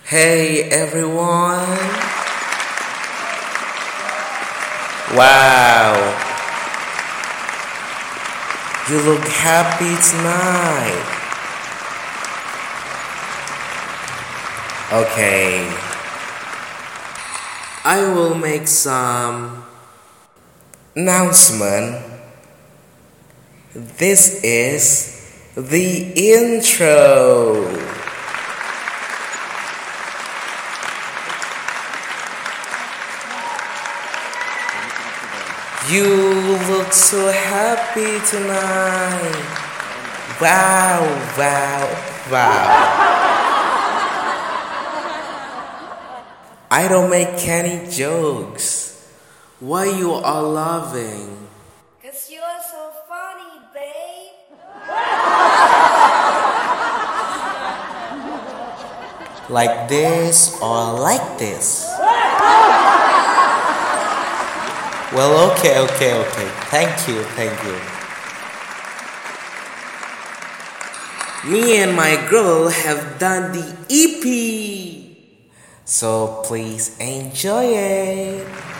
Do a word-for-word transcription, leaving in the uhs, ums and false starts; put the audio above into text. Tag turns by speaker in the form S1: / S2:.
S1: Hey everyone! Wow! You look happy tonight. Okay. I will make some announcement. This is the intro. You look so happy tonight. Wow, wow, wow. I don't make any jokes. Why you are laughing?
S2: Cause you're so funny, babe.
S1: Like this or like this? Well, okay, okay, okay. Thank you, thank you. Me and my girl have done the E P. So please enjoy it.